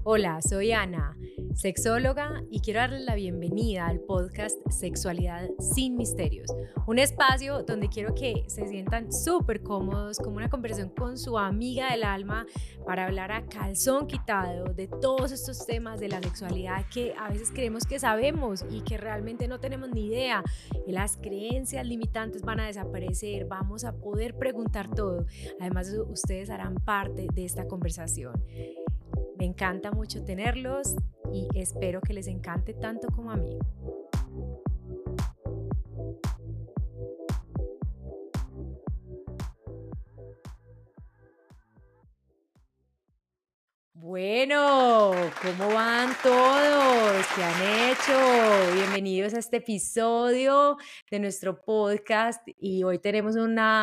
Hola, soy Ana, sexóloga, y quiero darles la bienvenida al podcast Sexualidad sin Misterios, un espacio donde quiero que se sientan súper cómodos, como una conversación con su amiga del alma, para hablar a calzón quitado de todos estos temas de la sexualidad que a veces creemos que sabemos y que realmente no tenemos ni idea. Y las creencias limitantes van a desaparecer, vamos a poder preguntar todo. Además, ustedes harán parte de esta conversación. Me encanta mucho tenerlos y espero que les encante tanto como a mí. Bueno, ¿cómo van todos? ¿Qué han hecho? Bienvenidos a este episodio de nuestro podcast y hoy tenemos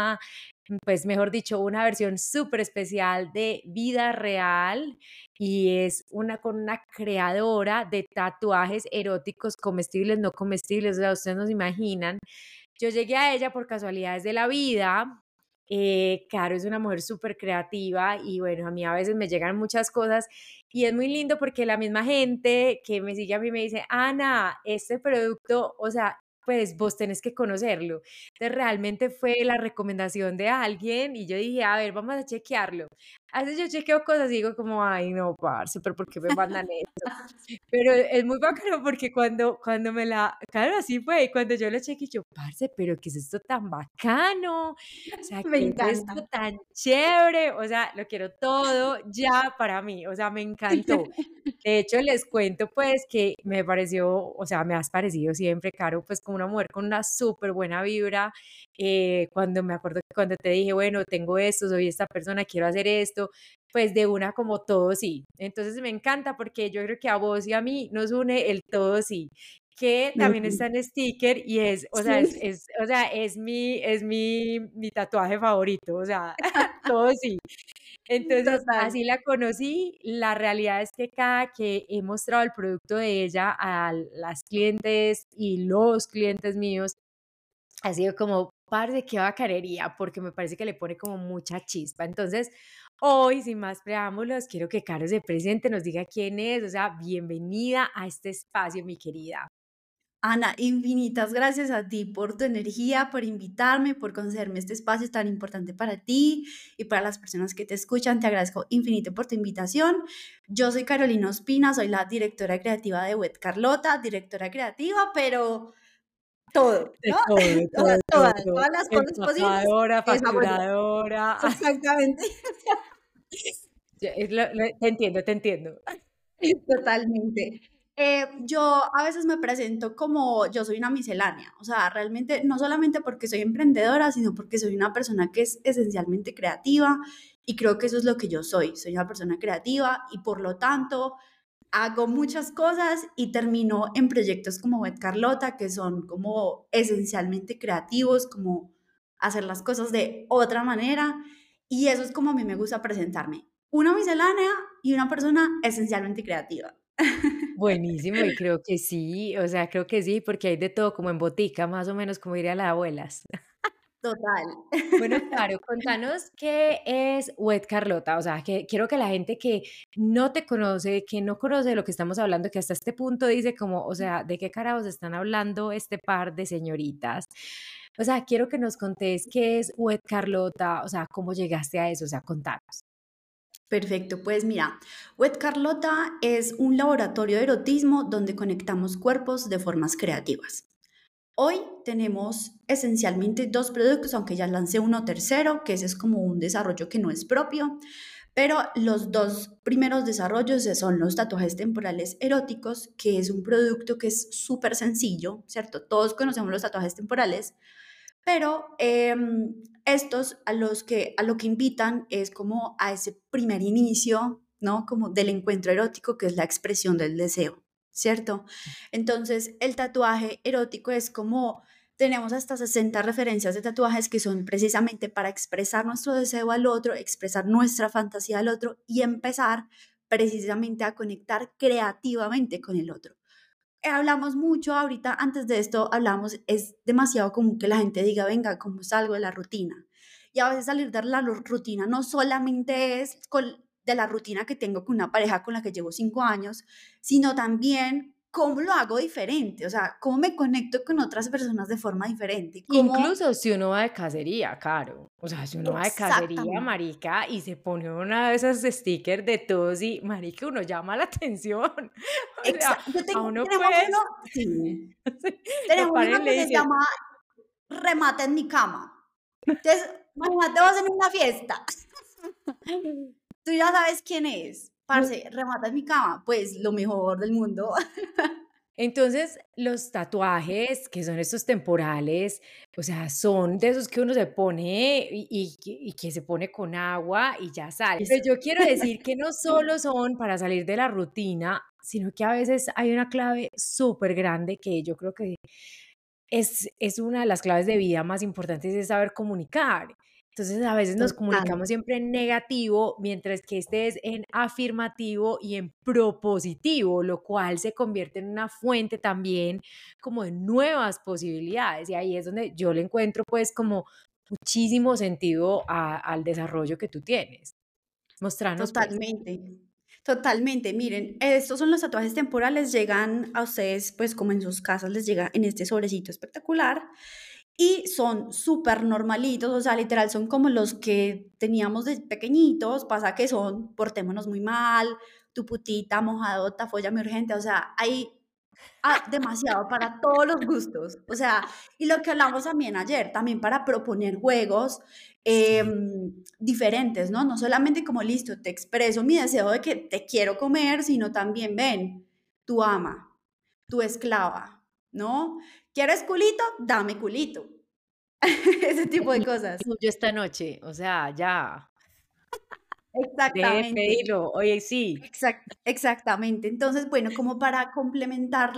pues mejor dicho, una versión súper especial de vida real y es con una creadora de tatuajes eróticos comestibles, no comestibles, o sea, ustedes no se imaginan. Yo llegué a ella por casualidades de la vida. Caro es una mujer súper creativa y bueno, a mí a veces me llegan muchas cosas y es muy lindo porque la misma gente que me sigue a mí me dice, Ana, este producto, o sea, pues vos tenés que conocerlo. Entonces realmente fue la recomendación de alguien y yo dije, a ver, vamos a chequearlo. A veces yo chequeo cosas y digo como, ay no, parce, pero ¿por qué me mandan esto? Pero es muy bacano porque cuando claro, así fue, y cuando yo lo chequeé, yo, parce, pero ¿qué es esto tan bacano? O sea, Me ¿qué es encanta. esto tan chévere? O sea, lo quiero todo ya para mí, o sea, me encantó. De hecho, les cuento pues que me pareció, o sea, me has parecido siempre, Caro, pues como una mujer con una súper buena vibra. Cuando me acuerdo que cuando te dije, bueno, tengo esto, soy esta persona, quiero hacer esto, pues de una como todo sí. Entonces me encanta porque yo creo que a vos y a mí nos une el todo sí, que Me también está encanta. en sticker y es, o sea, Sí, o sea, es mi tatuaje favorito, o sea, todo sí. Entonces, total. así la conocí. La realidad es que cada que he mostrado el producto de ella a las clientes y los clientes míos, ha sido como, parce, qué bacanería, porque me parece que le pone como mucha chispa. Entonces, hoy, sin más preámbulos, quiero que Caro se presente, nos diga quién es, o sea, bienvenida a este espacio, mi querida. Ana, infinitas gracias a ti por tu energía, por invitarme, por concederme este espacio tan importante para ti y para las personas que te escuchan. Te agradezco infinito por tu invitación. Yo soy Carolina Ospina, soy la directora creativa de Wet Carlota, directora creativa, pero todo, De ¿no? todo, de todo, Todas, de todo, todas, de todo. todas las cosas posibles. Empacadora, Esa soy yo. facturadora. Exactamente. Te entiendo, te entiendo. Totalmente. Yo a veces me presento como yo soy una miscelánea, o sea, realmente no solamente porque soy emprendedora, sino porque soy una persona que es esencialmente creativa y creo que eso es lo que yo soy una persona creativa y por lo tanto hago muchas cosas y termino en proyectos como Wet Carlota, que son como esencialmente creativos, como hacer las cosas de otra manera y eso es como a mí me gusta presentarme, una miscelánea y una persona esencialmente creativa. Buenísimo, y creo que sí, o sea, creo que sí, porque hay de todo como en botica, más o menos como diría las abuelas. Total. Bueno, claro, contanos qué es Wet Carlota, o sea, que quiero que la gente que no te conoce, que no conoce de lo que estamos hablando, que hasta este punto dice como, o sea, ¿de qué carajos están hablando este par de señoritas? O sea, quiero que nos contés qué es Wet Carlota, o sea, cómo llegaste a eso, o sea, contanos. Perfecto, pues mira, Wet Carlota es un laboratorio de erotismo donde conectamos cuerpos de formas creativas. Hoy tenemos esencialmente dos productos, aunque ya lancé uno tercero, que ese es como un desarrollo que no es propio, pero los dos primeros desarrollos son los tatuajes temporales eróticos, que es un producto que es súper sencillo, ¿cierto? Todos conocemos los tatuajes temporales, pero estos a lo que invitan es como a ese primer inicio, ¿no? Como del encuentro erótico, que es la expresión del deseo, ¿cierto? Entonces, el tatuaje erótico es como, tenemos hasta 60 referencias de tatuajes que son precisamente para expresar nuestro deseo al otro, expresar nuestra fantasía al otro y empezar precisamente a conectar creativamente con el otro. Hablamos mucho ahorita, antes de esto hablamos, es demasiado común que la gente diga, venga, ¿cómo salgo de la rutina? Y a veces salir de la rutina no solamente es con de la rutina que tengo con una pareja con la que llevo 5 años, sino también cómo lo hago diferente, o sea, cómo me conecto con otras personas de forma diferente, cómo Incluso si uno va de cacería, Caro. O sea, si uno va de cacería, exactamente, marica, y se pone una de esas stickers de tos y, marica, uno llama la atención. O sea, a uno tenemos pues, uno, sí, lo tenemos paren uno y le que se dicen, llama remate en mi cama. Entonces, imagínate vos en una fiesta. Tú ya sabes quién es. Parce, remata en mi cama. Pues lo mejor del mundo. entonces, los tatuajes, que son estos temporales, o sea, son de esos que uno se pone y que se pone con agua y ya sale. Pero Eso. yo quiero decir que no solo son para salir de la rutina, sino que a veces hay una clave súper grande que yo creo que es una de las claves de vida más importantes, es saber comunicar. Entonces, a veces nos Total, comunicamos siempre en negativo, mientras que este es en afirmativo y en propositivo, lo cual se convierte en una fuente también como de nuevas posibilidades. Y ahí es donde yo le encuentro pues como muchísimo sentido al desarrollo que tú tienes. Mostranos pues. totalmente. Totalmente. Miren, estos son los tatuajes temporales. Llegan a ustedes, pues como en sus casas les llega en este sobrecito espectacular. Y son súper normalitos, o sea, literal, son como los que teníamos de pequeñitos. Pasa que son portémonos muy mal, tu putita, mojadota, fóllame urgente. O sea, hay demasiado para todos los gustos. O sea, y lo que hablamos también ayer, también para proponer juegos Sí. diferentes, ¿no? No solamente como listo, te expreso mi deseo de que te quiero comer, sino también ven, tu ama, tu esclava, ¿no? ¿Quieres culito? Dame culito. Ese tipo de cosas. Tuyo esta noche, o sea, ya, deje de Exactamente. pedirlo. Oye, sí. Exactamente. Entonces, bueno, como para complementar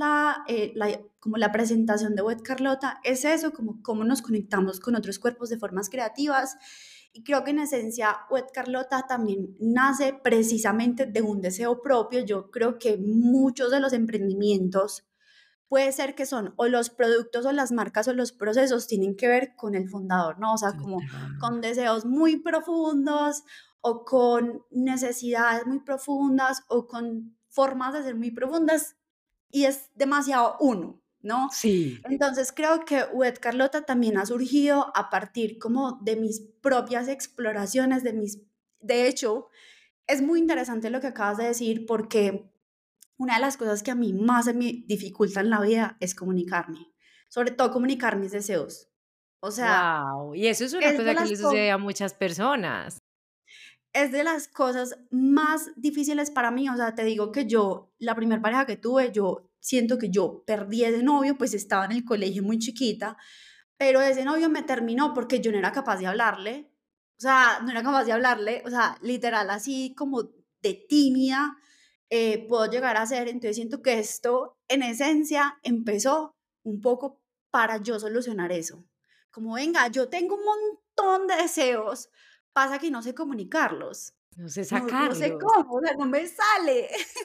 como la presentación de Wet Carlota, es eso, como cómo nos conectamos con otros cuerpos de formas creativas. Y creo que en esencia, Wet Carlota también nace precisamente de un deseo propio. Yo creo que muchos de los emprendimientos puede ser que son o los productos o las marcas o los procesos tienen que ver con el fundador, ¿no? O sea, como Total. con deseos muy profundos o con necesidades muy profundas o con formas de ser muy profundas y es demasiado uno, ¿no? Sí. Entonces creo que Wet Carlota también ha surgido a partir como de mis propias exploraciones, de hecho, es muy interesante lo que acabas de decir porque una de las cosas que a mí más se me dificulta en la vida es comunicarme, sobre todo comunicar mis deseos. O sea, Wow, y eso es una es de cosa que las le co sucede a muchas personas. es de las cosas más difíciles para mí. O sea, te digo que yo, la primera pareja que tuve, yo siento que yo perdí ese novio, pues estaba en el colegio muy chiquita, pero ese novio me terminó porque yo no era capaz de hablarle. O sea, no era capaz de hablarle, o sea, literal, así como de tímida, puedo llegar a ser. Entonces siento que esto, en esencia, empezó un poco para yo solucionar eso. Como, venga, yo tengo un montón de deseos, pasa que no sé comunicarlos. No sé No sé sacarlos. cómo, o sea, no me sale.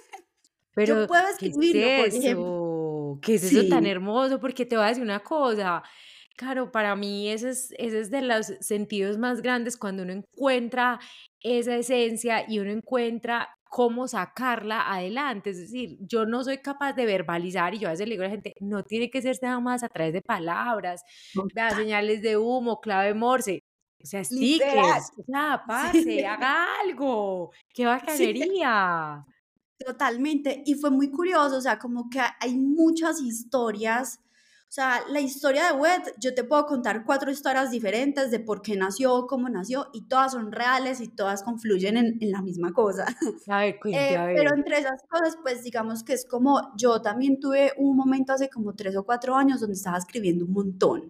Yo Pero, puedo ¿qué es escribirlo, por ejemplo. eso? ¿Qué es eso tan Sí, hermoso? Porque te voy a decir una cosa, claro, para mí ese es de los sentidos más grandes cuando uno encuentra esa esencia y uno encuentra cómo sacarla adelante. Es decir, yo no soy capaz de verbalizar y yo a veces le digo a la gente, no tiene que ser nada más a través de palabras, vea, total, señales de humo, clave Morse, o sea, literal. stickers, o sea, parce, Sí, haga algo, qué sí. bacanería. Totalmente, y fue muy curioso, o sea, como que hay muchas historias, o sea, la historia de Wet, yo te puedo contar 4 historias diferentes de por qué nació, cómo nació, y todas son reales y todas confluyen en la misma cosa. A ver, cuente, a Pero ver. entre esas cosas, pues digamos que es como, yo también tuve un momento hace como 3 o 4 años donde estaba escribiendo un montón.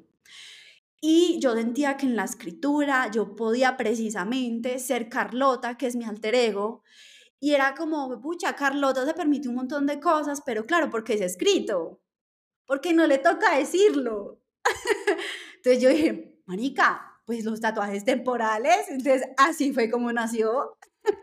Y yo sentía que en la escritura yo podía precisamente ser Carlota, que es mi alter ego, y era como, pucha, Carlota se permite un montón de cosas, pero claro, porque es escrito, porque no le toca decirlo. Entonces yo dije, manica, pues los tatuajes temporales, entonces así fue como nació.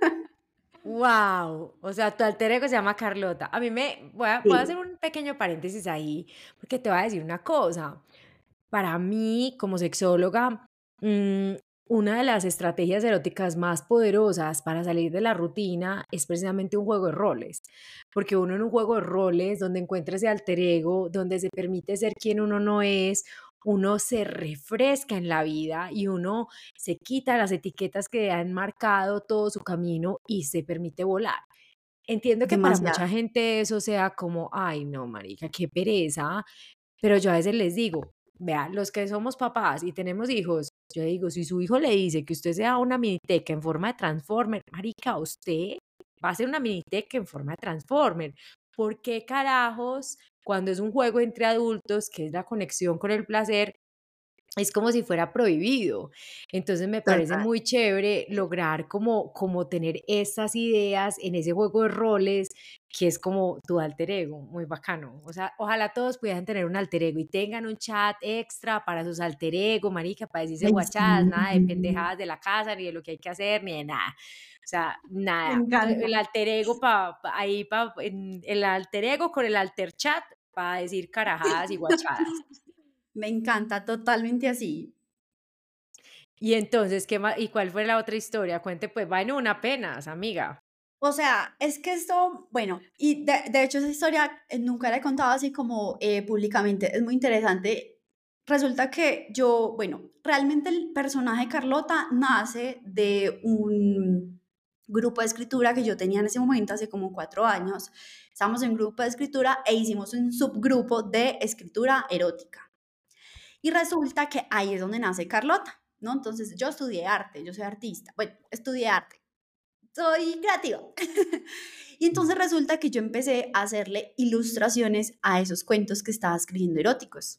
Wow, o sea, tu alter ego se llama Carlota. A mí me voy a hacer Sí, un pequeño paréntesis ahí, porque te voy a decir una cosa. Para mí, como sexóloga, una de las estrategias eróticas más poderosas para salir de la rutina es precisamente un juego de roles, porque uno en un juego de roles donde encuentra ese alter ego, donde se permite ser quien uno no es, uno se refresca en la vida y uno se quita las etiquetas que han marcado todo su camino y se permite volar. Entiendo que para Demasiado. mucha gente eso sea como, ay, no, marica, qué pereza, pero yo a veces les digo, vea, los que somos papás y tenemos hijos, yo digo, si su hijo le dice que usted sea una miniteca en forma de Transformer, marica, usted va a ser una miniteca en forma de Transformer. ¿Por qué carajos, cuando es un juego entre adultos, que es la conexión con el placer, es como si fuera prohibido? Entonces me parece Total. muy chévere lograr como tener esas ideas en ese juego de roles que es como tu alter ego, muy bacano. O sea, ojalá todos pudieran tener un alter ego y tengan un chat extra para sus alter ego, marica, para decirse Ay, guachadas, sí, nada de pendejadas de la casa, ni de lo que hay que hacer, ni de nada. O sea, me nada. encanta. El alter ego el alter ego con el alter chat para decir carajadas y guachadas. Me encanta, totalmente así. Y entonces, ¿qué más? ¿Y cuál fue la otra historia? Cuente, pues, va en una apenas, amiga. O sea, es que esto, bueno, y de hecho esa historia nunca la he contado así como públicamente, es muy interesante. Resulta que yo, bueno, realmente el personaje Carlota nace de un grupo de escritura que yo tenía en ese momento, hace como 4 años. Estábamos en un grupo de escritura e hicimos un subgrupo de escritura erótica. Y resulta que ahí es donde nace Carlota, ¿no? Entonces yo estudié arte, yo soy artista, bueno, estudié arte, soy creativa. Y entonces resulta que yo empecé a hacerle ilustraciones a esos cuentos que estaba escribiendo eróticos.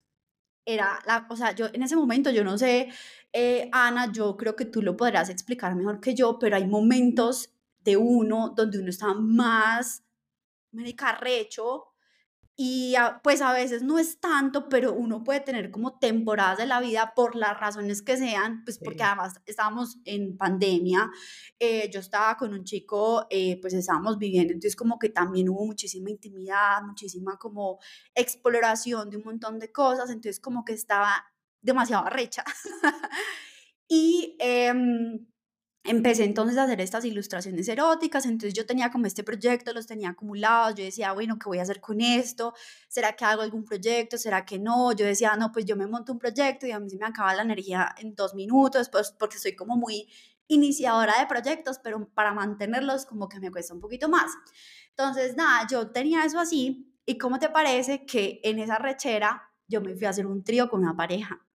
O sea, yo en ese momento, yo no sé, Ana, yo creo que tú lo podrás explicar mejor que yo, pero hay momentos de uno donde uno está más, marica, arrecho, y pues a veces no es tanto, pero uno puede tener como temporadas de la vida por las razones que sean, pues porque Sí. además estábamos en pandemia, yo estaba con un chico, pues estábamos viviendo, entonces como que también hubo muchísima intimidad, muchísima como exploración de un montón de cosas, entonces como que estaba demasiado arrecha. Y empecé entonces a hacer estas ilustraciones eróticas, entonces yo tenía como este proyecto, los tenía acumulados, yo decía, bueno, ¿qué voy a hacer con esto? ¿Será que hago algún proyecto? ¿Será que no? Yo decía, no, pues yo me monto un proyecto y a mí se me acaba la energía en 2 minutos, pues porque soy como muy iniciadora de proyectos, pero para mantenerlos como que me cuesta un poquito más. Entonces, nada, yo tenía eso así, y ¿cómo te parece que en esa rechera yo me fui a hacer un trío con una pareja?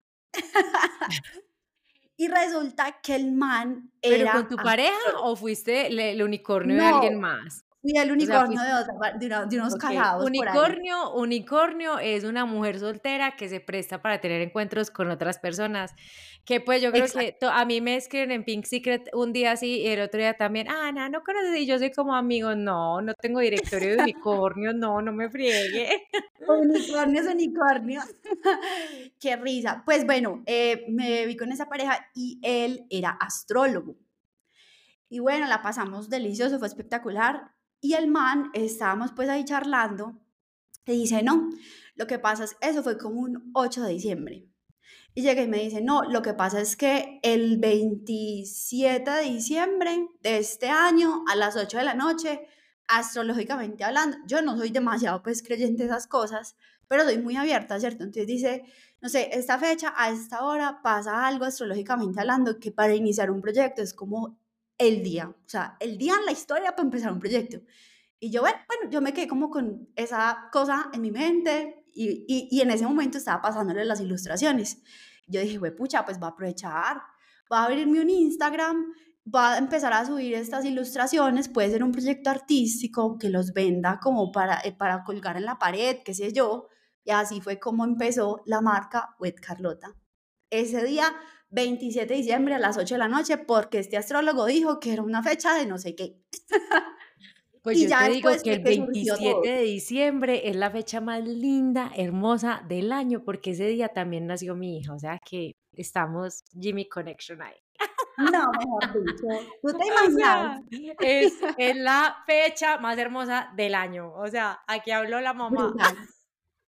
Y resulta que el man ¿Pero con era tu pareja astrólogo. o fuiste el unicornio de alguien No, más? fui el O sea, unicornio fuiste. de unos Okey, casados por ahí. unicornio es una mujer soltera que se presta para tener encuentros con otras personas, que, pues, yo creo que Exacto. a mí me escriben en Pink Secret un día así y el otro día también: "Ana, ¿no conoces?". Y yo soy como: "Amigo, no, no tengo directorio de unicornios, no, no me friegue". Unicornio es unicornio. Qué risa. Pues bueno, me vi con esa pareja y él era astrólogo. Y bueno, la pasamos delicioso, fue espectacular. Y el man, estábamos pues ahí charlando, y dice, no, lo que pasa es, eso fue como un 8 de diciembre. Y llega y me dice, no, lo que pasa es que el 27 de diciembre de este año, a las 8 de la noche, astrológicamente hablando, yo no soy demasiado pues creyente de esas cosas, pero soy muy abierta, ¿cierto? Entonces dice, no sé, esta fecha, a esta hora, pasa algo astrológicamente hablando que para iniciar un proyecto es como el día, o sea, el día en la historia para empezar un proyecto. Y yo, bueno, yo me quedé como con esa cosa en mi mente y en ese momento estaba pasándole las ilustraciones. Yo dije, güey, pucha, pues va a aprovechar, va a abrirme un Instagram, va a empezar a subir estas ilustraciones, puede ser un proyecto artístico que los venda como para colgar en la pared, qué sé yo. Y así fue como empezó la marca Wet Carlota. Ese día, 27 de diciembre a las 8 de la noche, porque este astrólogo dijo que era una fecha de no sé qué. Pues Y yo te ya digo después que fue el que surgió 27 todo. de diciembre es la fecha más linda, hermosa del año, porque ese día también nació mi hija, o sea que estamos Jimmy Connection ahí. No, mejor dicho, ¿tú te O imaginas? sea, es la fecha más hermosa del año, o sea, aquí habló la mamá. Brutal,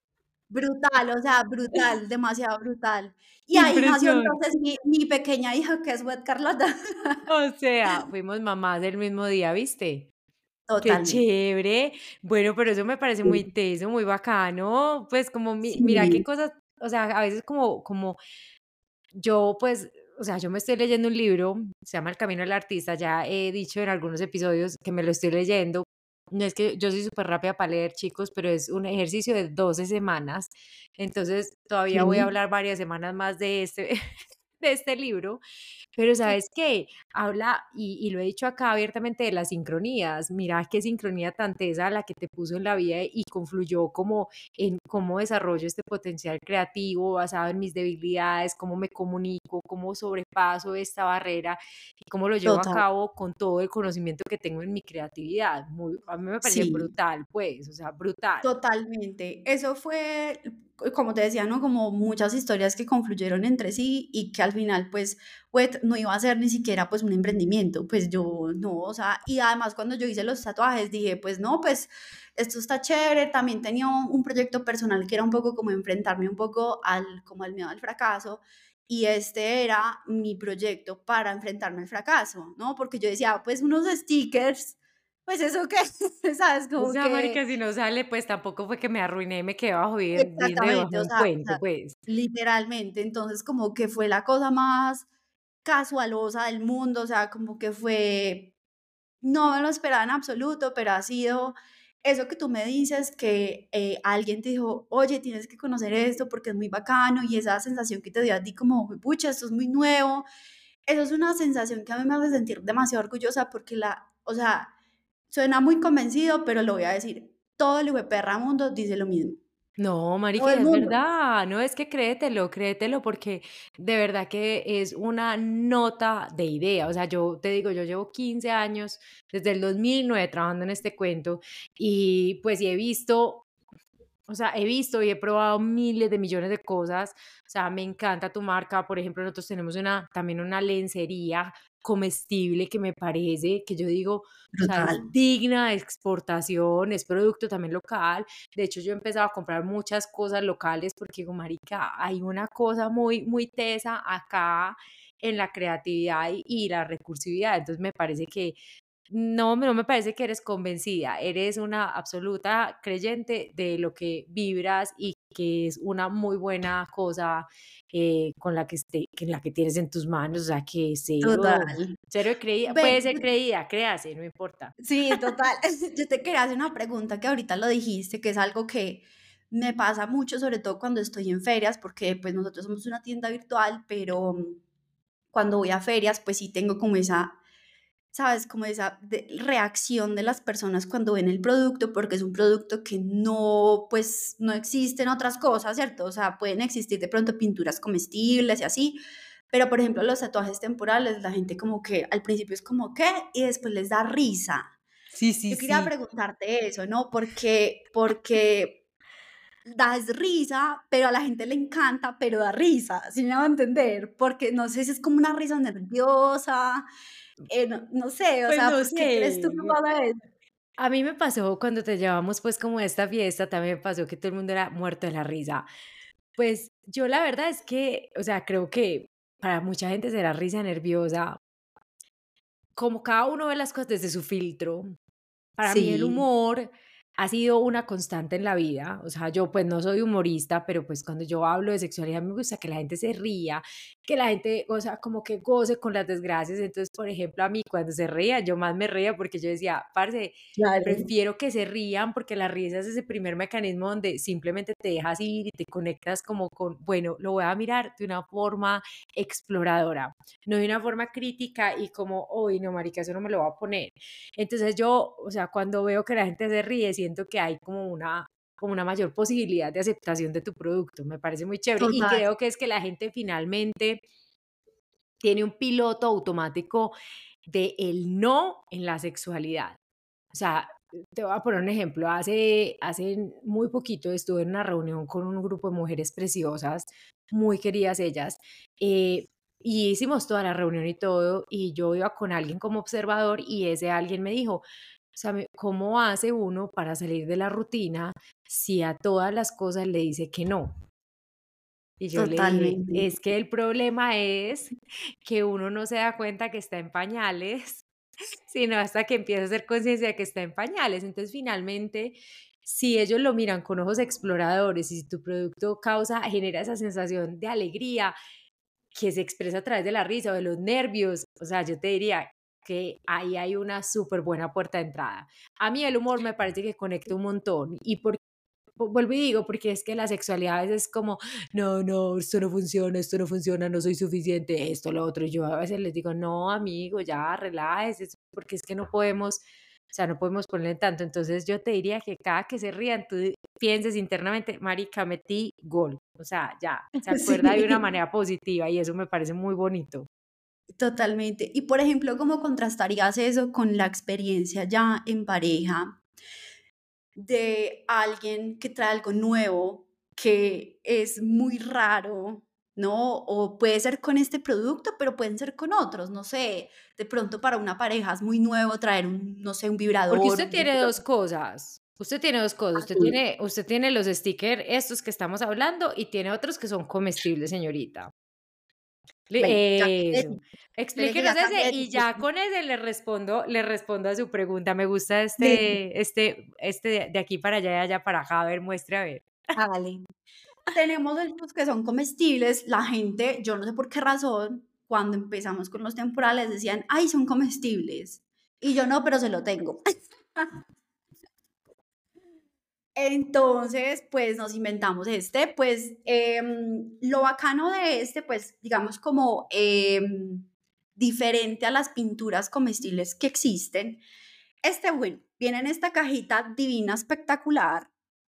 brutal, o sea, brutal, demasiado brutal. Y ¡Qué ahí nació impresión! entonces mi pequeña hija, que es Wet Carlota. O sea, fuimos mamás del mismo día, ¿viste? Qué Totalmente. chévere. Bueno, pero eso me parece muy Sí, teso, muy bacano. Pues como mira qué sí, cosas, o sea, a veces como yo, pues, o sea, yo me estoy leyendo un libro, se llama El Camino del Artista, ya he dicho en algunos episodios que me lo estoy leyendo. No es que yo soy súper rápida para leer, chicos, pero es un ejercicio de 12 semanas. Entonces, todavía voy a sí, hablar varias semanas más de este, de este libro. Pero ¿sabes qué? Habla, y lo he dicho acá abiertamente, de las sincronías. Mira qué sincronía tan tesa la que te puso en la vida y confluyó como en cómo desarrollo este potencial creativo basado en mis debilidades, cómo me comunico, cómo sobrepaso esta barrera y cómo lo llevo a total. cabo con todo el conocimiento que tengo en mi creatividad. A mí me parece Sí. brutal, pues, o sea, brutal. Totalmente. Eso fue, como te decía, ¿no? Como muchas historias que confluyeron entre sí y que al final, pues, Wet no iba a ser ni siquiera, pues, un emprendimiento. Pues yo no, o sea, y además cuando yo hice los tatuajes dije, pues no, pues esto está chévere. También tenía un proyecto personal que era un poco como enfrentarme un poco como al miedo al fracaso. Y este era mi proyecto para enfrentarme al fracaso, ¿no? Porque yo decía, pues unos stickers, pues eso qué, ¿sabes? O Como sea, que marica, si no sale, pues tampoco fue que me arruiné y me quedé abajo viviendo debajo exactamente, de o un sea puente, pues. literalmente. Entonces, como que fue la cosa más casualosa del mundo, o sea, como que fue no me lo esperaba en absoluto, pero ha sido eso que tú me dices, que, alguien te dijo: "Oye, tienes que conocer esto porque es muy bacano", y esa sensación que te dio a ti como: "Juepucha, esto es muy nuevo". Eso es una sensación que a mí me hace sentir demasiado orgullosa porque o sea, suena muy convencido, pero lo voy a decir, todo el hijueperra mundo dice lo mismo. No, marica, Todo y el es mundo. verdad. No, es que créetelo, créetelo, porque de verdad que es una nota de idea. O sea, yo te digo, yo llevo 15 años, desde el 2009 trabajando en este cuento, y pues y he visto, o sea, he visto y he probado miles de millones de cosas. O sea, me encanta tu marca. Por ejemplo, nosotros tenemos también una lencería comestible que me parece, que yo digo, o sea, es Brutal. digna de exportación, es producto también local. De hecho, yo he empezado a comprar muchas cosas locales porque digo, marica, hay una cosa muy, muy tesa acá en la creatividad y la recursividad. Entonces, me parece que no me parece que eres convencida, eres una absoluta creyente de lo que vibras y que es una muy buena cosa, con la que la que tienes en tus manos, o sea, que cero, Total. cero de creída, Ven, puede ser creída, créase, no importa. sí, total. Yo te quería hacer una pregunta que ahorita lo dijiste, que es algo que me pasa mucho, sobre todo cuando estoy en ferias, porque pues nosotros somos una tienda virtual, pero cuando voy a ferias, pues sí tengo como esa, ¿sabes? Como esa reacción de las personas cuando ven el producto, porque es un producto que no, pues no existen otras cosas, ¿cierto? O sea, pueden existir de pronto pinturas comestibles y así, pero por ejemplo los tatuajes temporales, la gente como que al principio es como, ¿qué? Y después les da risa. Sí, sí, Yo quería sí. preguntarte eso, ¿no? Porque das risa, pero a la gente le encanta, pero da risa, ¿sí me va a entender? Porque no sé si es como una risa nerviosa, no sé, o Pues sea, no pues, ¿qué crees tú que sé. pasa eso? A mí me pasó cuando te llevamos, pues, como a esta fiesta, también me pasó que todo el mundo era muerto de la risa. Pues, yo la verdad es que, o sea, creo que para mucha gente será risa nerviosa, como cada uno ve las cosas desde su filtro. Para mí el Sí, humor ha sido una constante en la vida. O sea, yo pues no soy humorista, pero pues cuando yo hablo de sexualidad me gusta que la gente se ría, que la gente, o sea, como que goce con las desgracias. Entonces, por ejemplo, a mí cuando se ría, yo más me reía porque yo decía, parce, claro, prefiero que se rían porque la risa es ese primer mecanismo donde simplemente te dejas ir y te conectas como con, bueno, lo voy a mirar de una forma exploradora, no de una forma crítica y como, uy, no, marica, eso no me lo voy a poner. Entonces yo, o sea, cuando veo que la gente se ríe, siento que hay como una mayor posibilidad de aceptación de tu producto. Me parece muy chévere y total, creo que es que la gente finalmente tiene un piloto automático de el no en la sexualidad. O sea, te voy a poner un ejemplo. Hace muy poquito estuve en una reunión con un grupo de mujeres preciosas, muy queridas ellas, eh, y hicimos toda la reunión y todo, y yo iba con alguien como observador y ese alguien me dijo, O sea, ¿cómo hace uno para salir de la rutina si a todas las cosas le dice que no? Y yo le dije, Totalmente. es que el problema es que uno no se da cuenta que está en pañales, sino hasta que empieza a hacer conciencia de que está en pañales. Entonces, finalmente, si ellos lo miran con ojos exploradores y si tu producto genera esa sensación de alegría que se expresa a través de la risa o de los nervios, o sea, yo te diría que ahí hay una súper buena puerta de entrada. A mí el humor me parece que conecta un montón y vuelvo y digo, porque es que la sexualidad a veces es como, no, no, esto no funciona, no soy suficiente, esto, lo otro. Y yo a veces les digo, no, amigo, ya, relájese, porque es que no podemos, o sea, no podemos ponerle tanto. Entonces yo te diría que cada que se rían, tú pienses internamente, marica, metí gol. O sea, ya, se acuerda de una Sí, manera positiva y eso me parece muy bonito. totalmente. Y por ejemplo, ¿cómo contrastarías eso con la experiencia ya en pareja de alguien que trae algo nuevo, que es muy raro, ¿no? O puede ser con este producto, pero pueden ser con otros, no sé, de pronto para una pareja es muy nuevo traer un, no sé, un Porque vibrador, usted un tiene 2 micrófono cosas. Usted tiene 2 cosas. azul. Usted tiene los stickers estos que estamos hablando y tiene otros que son comestibles, señorita. Bueno, ya cambié Eso. espere que ya Explíquenos cambié ese de y ya discurso. con ese le respondo a su pregunta. Me gusta Listo, este de aquí para allá y allá para acá. A ver, muestre a ver. hágale. Tenemos estos que son comestibles, la gente, yo no sé por qué razón, cuando empezamos con los temporales decían, ay, son comestibles. Y yo no, pero se lo tengo. Entonces, pues nos inventamos este, pues lo bacano de este, pues digamos como diferente a las pinturas comestibles que existen. Este, bueno, viene en esta cajita divina, espectacular,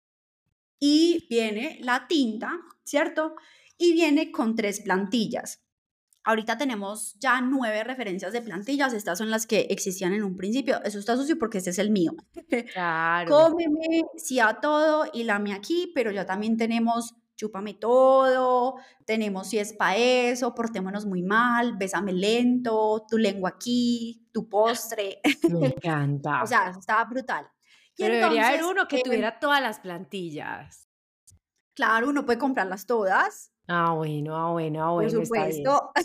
y viene la tinta, ¿cierto? Y viene con 3 plantillas. Ahorita tenemos ya 9 referencias de plantillas, estas son las que existían en un principio. Eso está sucio porque este es el mío. Claro. Cómeme, sí a todo y lame aquí, pero ya también tenemos chúpame todo, tenemos si es pa' eso, portémonos muy mal, bésame lento, tu lengua aquí, tu postre. Me encanta. O sea, eso estaba brutal. Y Pero debería haber entonces, uno que tuviera todas las plantillas. claro, uno puede comprarlas todas, Ah, bueno, por está bien. supuesto.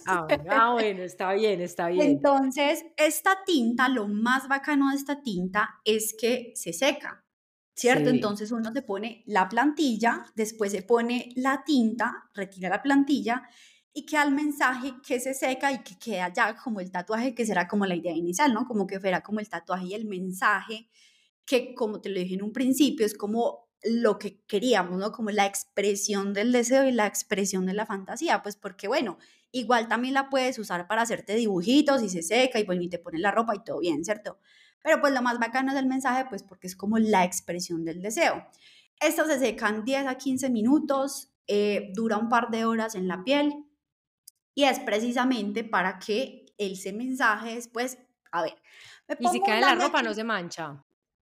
Está bien, está bien. Entonces, esta tinta, lo más bacano de esta tinta es que se seca, ¿cierto? Sí. Entonces uno se pone la plantilla, después se pone la tinta, retira la plantilla y queda el mensaje que se seca y que queda ya como el tatuaje, que será como la idea inicial, ¿no? Como que fuera como el tatuaje y el mensaje que, como te lo dije en un principio, es como lo que queríamos, ¿no? Como la expresión del deseo y la expresión de la fantasía, pues porque, bueno, igual también la puedes usar para hacerte dibujitos y se seca y bueno, y te pones la ropa y todo bien, ¿cierto? Pero pues lo más bacano del mensaje, pues porque es como la expresión del deseo. Estas se secan 10 a 15 minutos, dura un par de horas en la piel y es precisamente para que ese mensaje después, a ver, me Y si pongo cae un en la lame ropa no aquí. se mancha.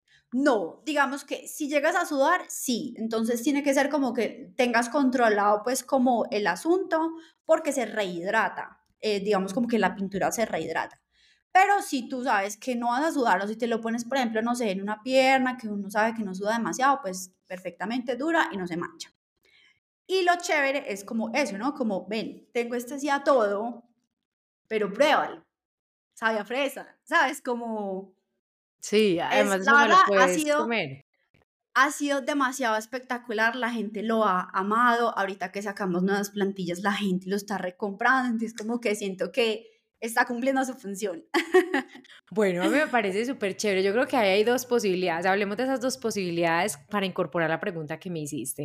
No, digamos que si llegas a sudar, sí, entonces tiene que ser como que tengas controlado pues como el asunto porque se rehidrata, digamos como que la pintura se rehidrata. Pero si tú sabes que no vas a sudar o si te lo pones, por ejemplo, no sé, en una pierna que uno sabe que no suda demasiado, pues perfectamente dura y no se mancha. Y lo chévere es como eso, ¿no? Como, ven, tengo este sí a todo, pero pruébalo, sabe a fresa, ¿sabes? Como Sí, es, además eso la me lo verdad, puedes comer. ha sido demasiado espectacular, la gente lo ha amado, ahorita que sacamos nuevas plantillas, la gente lo está recomprando, entonces como que siento que está cumpliendo su función. Bueno, a mí me parece súper chévere. Yo creo que ahí hay 2 posibilidades. Hablemos de esas 2 posibilidades para incorporar la pregunta que me hiciste.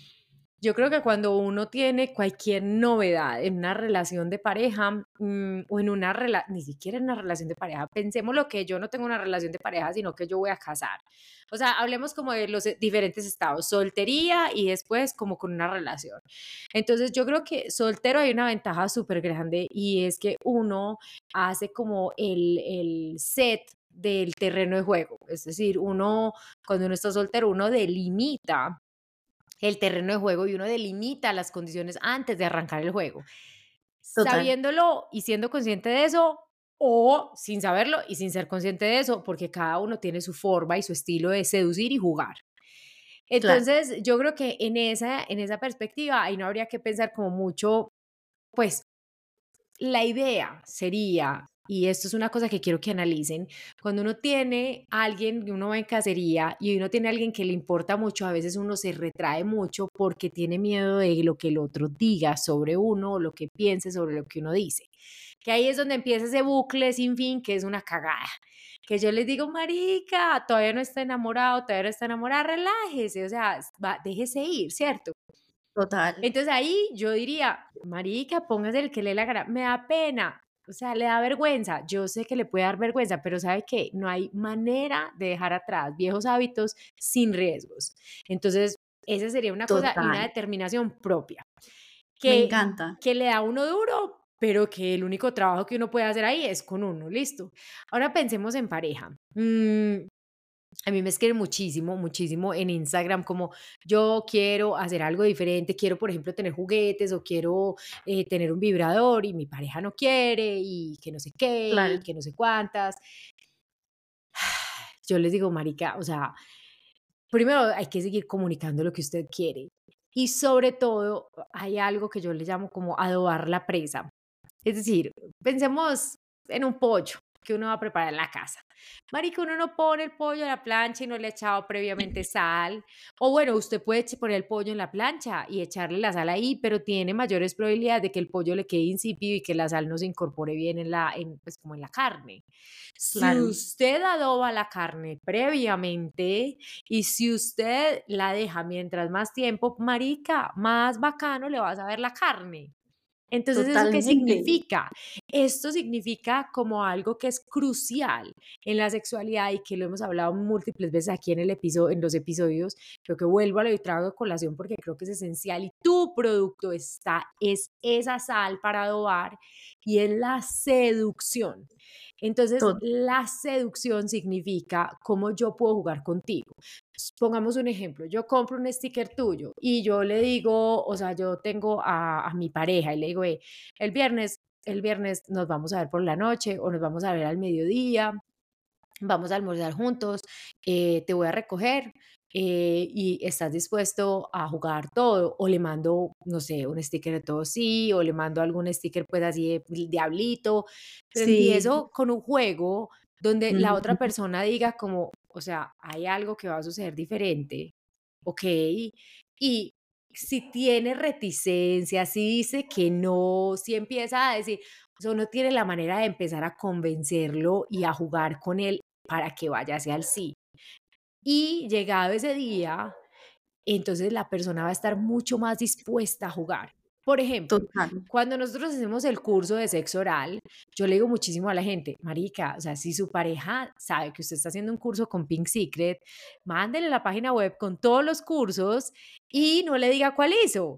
Yo creo que cuando uno tiene cualquier novedad en una relación de pareja, o en una ni siquiera en una relación de pareja, pensemos lo que yo no tengo una relación de pareja, sino que yo voy a casar. O sea, hablemos como de los diferentes estados, soltería y después como con una relación. Entonces, yo creo que soltero hay una ventaja súper grande y es que uno hace como el set del terreno de juego. Es decir, cuando uno está soltero, uno delimita el terreno de juego y uno delimita las condiciones antes de arrancar el juego. Total. Sabiéndolo y siendo consciente de eso, o sin saberlo y sin ser consciente de eso, porque cada uno tiene su forma y su estilo de seducir y jugar. Claro, Entonces, yo creo que en esa perspectiva, ahí no habría que pensar como mucho, pues la idea sería, y esto es una cosa que quiero que analicen, cuando uno tiene a alguien, uno va en cacería y uno tiene a alguien que le importa mucho, a veces uno se retrae mucho porque tiene miedo de lo que el otro diga sobre uno o lo que piense sobre lo que uno dice. Que ahí es donde empieza ese bucle sin fin, que es una cagada. Que yo les digo, marica, todavía no está enamorado, todavía no está enamorada, relájese, o sea, déjese ir, ¿cierto? total, Entonces ahí yo diría, marica, póngase el que le dé la gana, me da pena, o sea, le da vergüenza, yo sé que le puede dar vergüenza, pero ¿sabe qué? No hay manera de dejar atrás viejos hábitos sin riesgos. Entonces, esa sería una cosa y una total. determinación propia, Me que, encanta. que le da a uno duro, pero que el único trabajo que uno puede hacer ahí es con uno, listo. Ahora pensemos en pareja. A mí me escriben muchísimo, muchísimo en Instagram como yo quiero hacer algo diferente, quiero, por ejemplo, tener juguetes o quiero tener un vibrador y mi pareja no quiere y que no sé qué y Claro, que no sé cuántas. Yo les digo, marica, o sea, primero hay que seguir comunicando lo que usted quiere y sobre todo hay algo que yo le llamo como adobar la presa. Es decir, pensemos en un pollo que uno va a preparar en la casa. Marica, uno no pone el pollo a la plancha y no le ha echado previamente sal. O bueno, usted puede poner el pollo en la plancha y echarle la sal ahí, pero tiene mayores probabilidades de que el pollo le quede insípido y que la sal no se incorpore bien pues como en la carne. Si claro, usted adoba la carne previamente y si usted la deja mientras más tiempo, marica, más bacano le va a saber la carne. Entonces, ¿eso qué totalmente. significa? Esto significa como algo que es crucial en la sexualidad y que lo hemos hablado múltiples veces aquí en los episodios. Creo que vuelvo a lo y traigo a colación porque creo que es esencial y tu producto es esa sal para adobar y es la seducción. Entonces, To- la seducción significa cómo yo puedo jugar contigo. Pongamos un ejemplo, yo compro un sticker tuyo y yo le digo, o sea, yo tengo a mi pareja y le digo, el viernes, el viernes nos vamos a ver por la noche o nos vamos a ver al mediodía, vamos a almorzar juntos, te voy a recoger y estás dispuesto a jugar todo o le mando, no sé, un sticker de todo sí o le mando algún sticker pues así de diablito, pero sí, empiezo con un juego donde la otra ujú, persona diga como, o sea, hay algo que va a suceder diferente, ¿ok? Y si tiene reticencia, si dice que no, si empieza a decir, o sea, uno tiene la manera de empezar a convencerlo y a jugar con él para que vaya hacia el sí. Y llegado ese día, entonces la persona va a estar mucho más dispuesta a jugar. Por ejemplo, total. cuando nosotros hacemos el curso de sexo oral, yo le digo muchísimo a la gente, marica, o sea, si su pareja sabe que usted está haciendo un curso con Pink Secret, mándele la página web con todos los cursos y no le diga cuál hizo.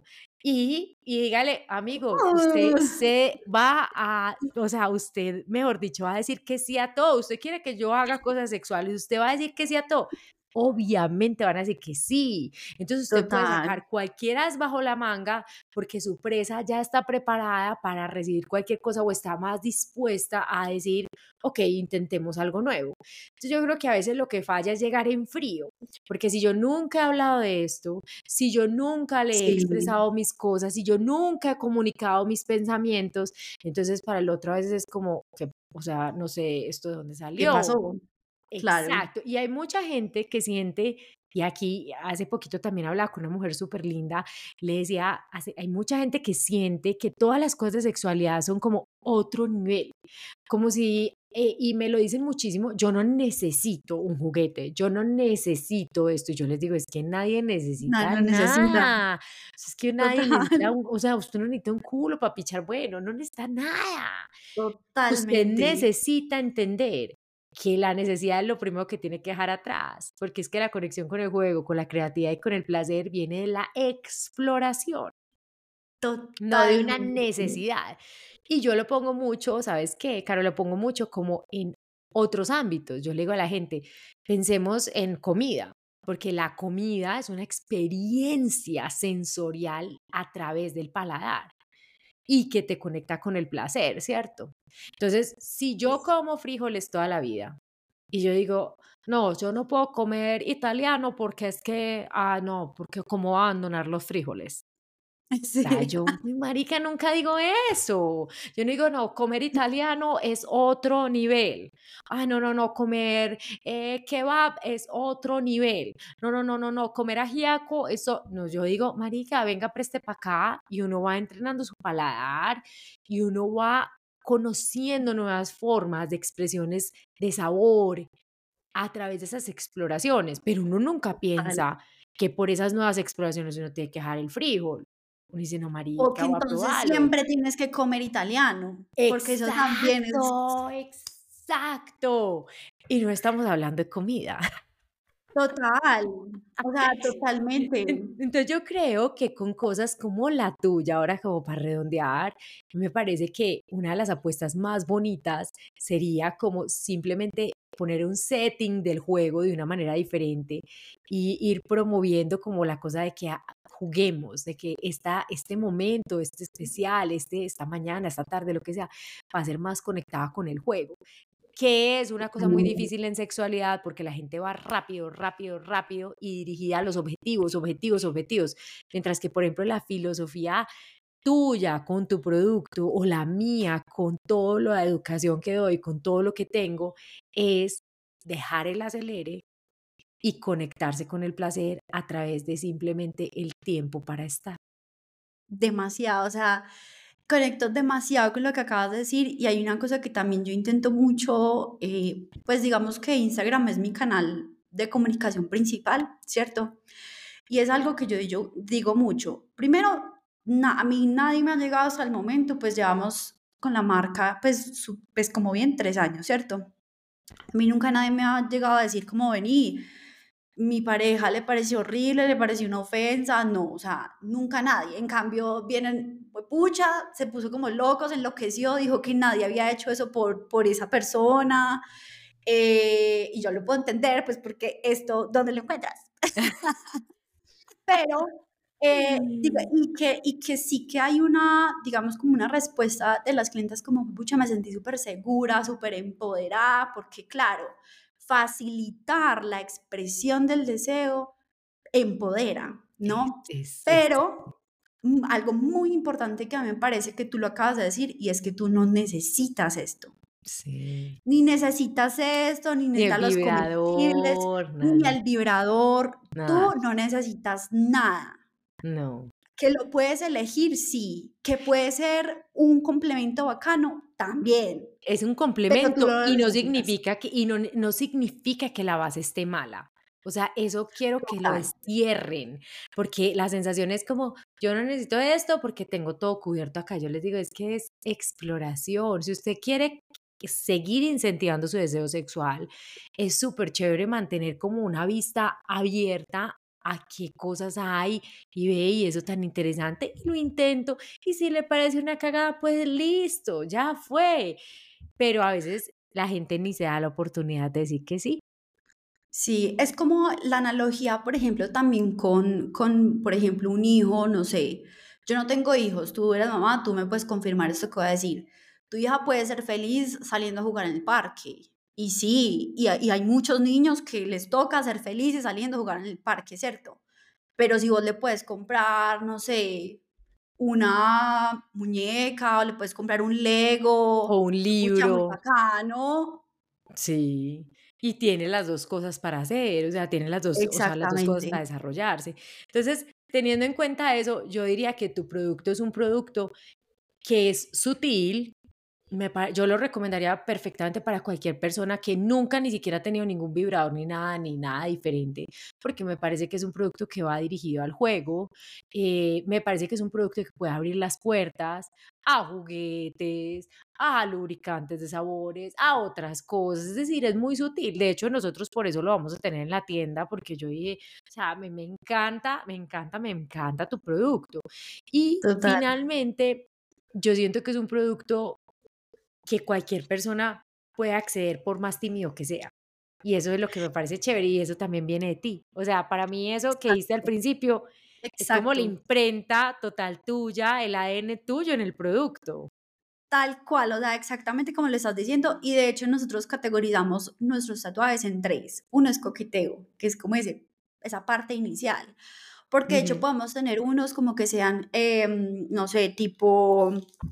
Y dígale, amigo, usted Uh, se va a, o sea, usted, mejor dicho, va a decir que sí a todo. Usted quiere que yo haga cosas sexuales, usted va a decir que sí a todo. Obviamente van a decir que sí. Entonces usted puede Total. sacar cualquier as bajo la manga porque su presa ya está preparada para recibir cualquier cosa o está más dispuesta a decir, ok, intentemos algo nuevo. Entonces yo creo que a veces lo que falla es llegar en frío, porque si yo nunca he hablado de esto, si yo nunca le he Sí. expresado mis cosas, si yo nunca he comunicado mis pensamientos, entonces para el otro a veces es como que, o sea, no sé, esto de dónde ¿Qué salió. pasó? Claro. Exacto, y hay mucha gente que siente, y aquí hace poquito también hablaba con una mujer súper linda, le decía, hay mucha gente que siente que todas las cosas de sexualidad son como otro nivel, como si, y me lo dicen muchísimo, yo no necesito un juguete, yo no necesito esto, y yo les digo, es que nadie Nadie necesita lo necesita. nada, es que nadie necesita, Total. o sea, usted no necesita un culo para pichar, bueno, no necesita nada, usted Totalmente. necesita entender que la necesidad es lo primero que tiene que dejar atrás, porque es que la conexión con el juego, con la creatividad y con el placer viene de la exploración, no de una Totalmente. necesidad. Y yo lo pongo mucho, ¿sabes qué, Caro? Lo pongo mucho como en otros ámbitos. Yo le digo a la gente, pensemos en comida, porque la comida es una experiencia sensorial a través del paladar. y que te conecta con el placer, ¿cierto? Entonces, si yo como frijoles toda la vida y yo digo, no, yo no puedo comer italiano porque es que, no, porque cómo voy a abandonar los frijoles. O sea, Sí. yo, mi marica, nunca digo eso. Yo no digo, no, comer italiano es otro nivel. No, no, no, comer kebab es otro nivel. No, no, no, no, no, comer ajiaco, eso. No, yo digo, marica, venga, preste para acá y uno va entrenando su paladar y uno va conociendo nuevas formas de expresiones de sabor a través de esas exploraciones, pero uno nunca Total. piensa que por esas nuevas exploraciones uno tiene que dejar el frijol. Uno dice: "No, O que marica, voy a entonces probarlo". siempre tienes que comer italiano, porque eso también es Exacto, exacto. Y no estamos hablando de comida. total, o sea, totalmente. Entonces yo creo que con cosas como la tuya, ahora como para redondear, me parece que una de las apuestas más bonitas sería como simplemente poner un setting del juego de una manera diferente y ir promoviendo como la cosa de que juguemos, de que este momento, este especial, esta mañana, esta tarde, lo que sea, va a ser más conectada con el juego. Que es una cosa muy Totalmente. difícil en sexualidad, porque la gente va rápido, rápido, rápido y dirigida a los objetivos, objetivos, objetivos. Mientras que, por ejemplo, la filosofía tuya con tu producto o la mía con toda la educación que doy, con todo lo que tengo, es dejar el acelere y conectarse con el placer a través de simplemente el tiempo para estar. Demasiado, o sea, conecto demasiado con lo que acabas de decir y hay una cosa que también yo intento mucho, pues digamos que Instagram es mi canal de comunicación principal, ¿cierto? Y es algo que yo digo mucho. Primero, a mí nadie me ha llegado hasta el momento, pues llevamos con la marca, pues, pues como bien 3 años, ¿cierto? A mí nunca nadie me ha llegado a decir como vení, mi pareja le pareció horrible, le pareció una ofensa, no, o sea, nunca nadie. En cambio, vienen, pues, pucha, se puso como loco, se enloqueció, dijo que nadie había hecho eso por esa persona. Y yo lo puedo entender, pues porque esto, ¿dónde lo encuentras? Pero, digo, Mm. y que sí que hay una, digamos, como una respuesta de las clientes como, pucha, me sentí súper segura, súper empoderada, porque claro, facilitar la expresión del deseo empodera, ¿no? Es Pero algo muy importante que a mí me parece que tú lo acabas de decir y es que tú no necesitas esto. sí. Ni necesitas esto, ni Ni el necesitas los comestibles, vibrador, ni nada, el vibrador. nada. Tú no necesitas nada. No. Que lo puedes elegir, sí. Que puede ser un complemento bacano, también. Es un Pero tú complemento no lo y necesitas. no significa que la base esté mala. O sea, eso quiero que lo Total. destierren, porque la sensación es como, yo no necesito esto porque tengo todo cubierto acá. Yo les digo, es que es exploración. Si usted quiere seguir incentivando su deseo sexual, es súper chévere mantener como una vista abierta a qué cosas hay y ve, y eso tan interesante, y lo intento. Y si le parece una cagada, pues listo, ya fue. Pero a veces la gente ni se da la oportunidad de decir que sí. Sí, es como la analogía, por ejemplo, también con, por ejemplo, un hijo, no sé, yo no tengo hijos, tú eres mamá, tú me puedes confirmar esto que voy a decir. Tu hija puede ser feliz saliendo a jugar en el parque. Y sí, y hay muchos niños que les toca ser felices saliendo a jugar en el parque, ¿cierto? Pero si vos le puedes comprar, no sé, una muñeca o le puedes comprar un O Lego, un pucha, muy libro, bacano. sí. Y tiene las 2 cosas para hacer, o sea, tiene las 2, o sea, las 2 cosas Exactamente. para desarrollarse. Entonces, teniendo en cuenta eso, yo diría que tu producto es un producto que es sutil. Yo lo recomendaría perfectamente para cualquier persona que nunca ni siquiera ha tenido ningún vibrador ni nada diferente, porque me parece que es un producto que va dirigido al juego. Me parece que es un producto que puede abrir las puertas a juguetes, a lubricantes de sabores, a otras cosas. Es decir, es muy sutil. De hecho, nosotros por eso lo vamos a tener en la tienda, porque yo dije, o sea, me encanta, me encanta, me encanta tu producto. Y Total. finalmente, yo siento que es un producto que cualquier persona puede acceder por más tímido que sea. Y eso es lo que me parece chévere y eso también viene de ti. O sea, para mí eso que diste al principio Es como la Exacto. imprenta total tuya, el ADN tuyo en el producto. Tal cual, o sea, exactamente como lo estás diciendo. Y de hecho nosotros categorizamos nuestros tatuajes en tres. Uno es coqueteo, que es como esa parte inicial. Porque de hecho Ujú, podemos tener unos como que sean, no sé, tipo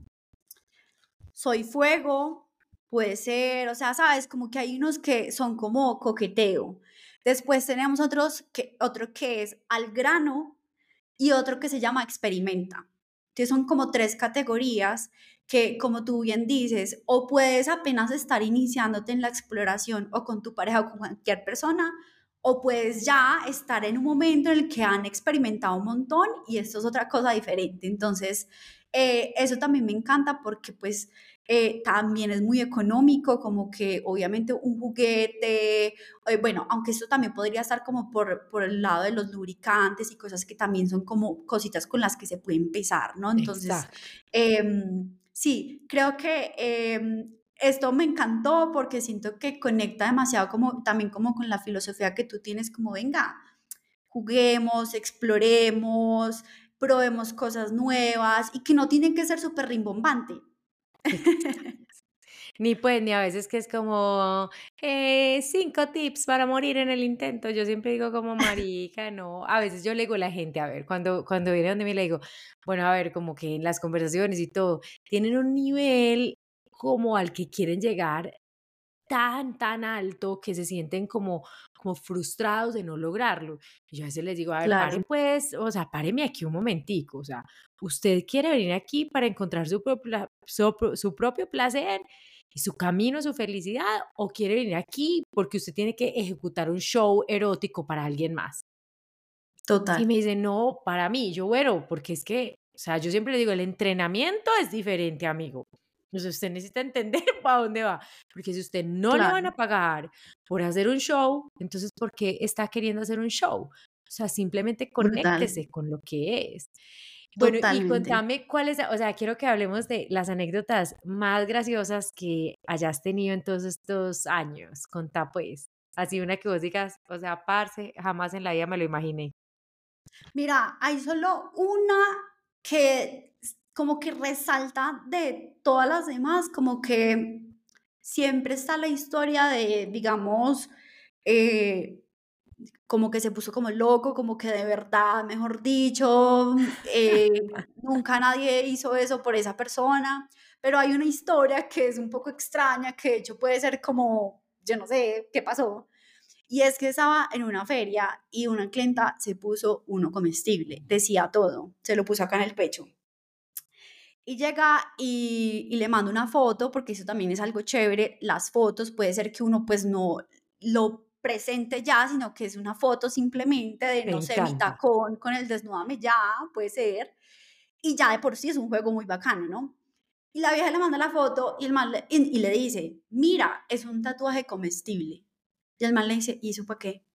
soy fuego, puede ser, o sea, sabes, como que hay unos que son como coqueteo. Después tenemos otro que es al grano y otro que se llama experimenta. Entonces son como tres categorías que, como tú bien dices, o puedes apenas estar iniciándote en la exploración o con tu pareja o con cualquier persona, o puedes ya estar en un momento en el que han experimentado un montón y esto es otra cosa diferente. Entonces, eso también me encanta porque también es muy económico, como que obviamente un juguete, bueno, aunque esto también podría estar como por el lado de los lubricantes y cosas que también son como cositas con las que se puede empezar, ¿no? Entonces, exacto. sí, creo que esto me encantó porque siento que conecta demasiado como también como con la filosofía que tú tienes, como venga, juguemos, exploremos, probemos cosas nuevas y que no tienen que ser súper rimbombante. Ni pues, ni a veces que es como 5 tips para morir en el intento. Yo siempre digo como marica, no. A veces yo le digo a la gente, a ver, cuando viene donde me le digo, bueno, a ver, como que en las conversaciones y todo, tienen un nivel como al que quieren llegar tan alto que se sienten como frustrados de no lograrlo. Y yo a veces les digo, a ver, pare Claro, pues, o sea, páreme aquí un momentico, o sea, usted quiere venir aquí para encontrar su propio placer y su camino, su felicidad, o quiere venir aquí porque usted tiene que ejecutar un show erótico para alguien más. Y total, me dice, no, para mí, yo, bueno, porque es que, o sea, yo siempre le digo, el entrenamiento es diferente, amigo. O sea, usted necesita entender para dónde va, porque si usted no le van claro, a pagar por hacer un show, entonces, ¿por qué está queriendo hacer un show? O sea, simplemente brutal, conéctese con lo que es. Bueno, y totalmente. contame cuáles, o sea, quiero que hablemos de las anécdotas más graciosas que hayas tenido en todos estos años. Contá pues, así una que vos digas, o sea, parce, jamás en la vida me lo imaginé. Mira, hay solo una que como que resalta de todas las demás, como que siempre está la historia de, digamos, eh, como que se puso como loco, como que de verdad, mejor dicho, nunca nadie hizo eso por esa persona, pero hay una historia que es un poco extraña, que de hecho puede ser como, yo no sé qué pasó, y es que estaba en una feria y una clienta se puso uno comestible, decía todo, se lo puso acá en el pecho. Y llega y le mando una foto, porque eso también es algo chévere. Las fotos puede ser que uno pues no lo presente ya, sino que es una foto simplemente de, Me no sé, mi encanta. tacón con el desnúdame ya, puede ser. Y ya de por sí es un juego muy bacano, ¿no? Y la vieja le manda la foto y y le dice, mira, es un tatuaje comestible. Y el man le dice, ¿y eso para qué?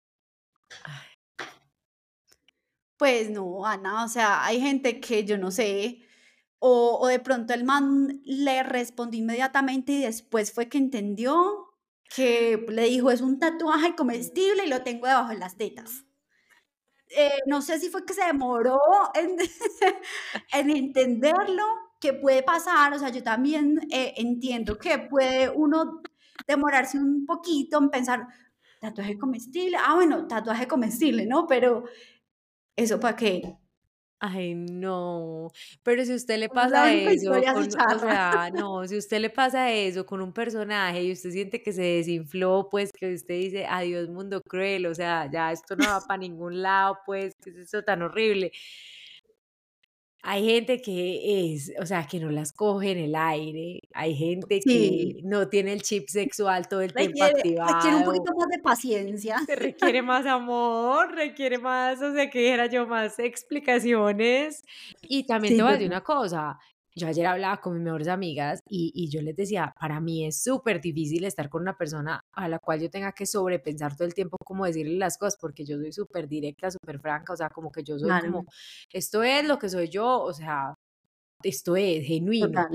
Pues no, Ana, o sea, hay gente que yo no sé, o de pronto el man le respondió inmediatamente y después fue que entendió que le dijo, es un tatuaje comestible y lo tengo debajo de las tetas. No sé si fue que se demoró en, en entenderlo, que puede pasar, o sea, yo también entiendo que puede uno demorarse un poquito en pensar, tatuaje comestible, ah, bueno, tatuaje comestible, ¿no? Pero ¿eso para qué? Ay, no. Pero si a usted le Es la pasa única eso historia así con, o charra. sea, no, si a usted le pasa eso con un personaje y usted siente que se desinfló, pues que usted dice, adiós mundo cruel, o sea, ya esto no va para ningún lado, pues, ¿qué es eso tan horrible? Hay gente que es, o sea, que no las coge en el aire, hay gente que Sí, no tiene el chip sexual todo el tiempo requiere un activado. poquito más de paciencia. Se requiere más amor, requiere más, o sea, que dijera yo, más explicaciones. Y también te Sí, voy a decir total. una cosa, yo ayer hablaba con mis mejores amigas y yo les decía, para mí es súper difícil estar con una persona a la cual yo tenga que sobrepensar todo el tiempo cómo decirle las cosas, porque yo soy súper directa, súper franca, o sea, como que yo soy como, Claro, esto es lo que soy yo, o sea, esto es genuino. total.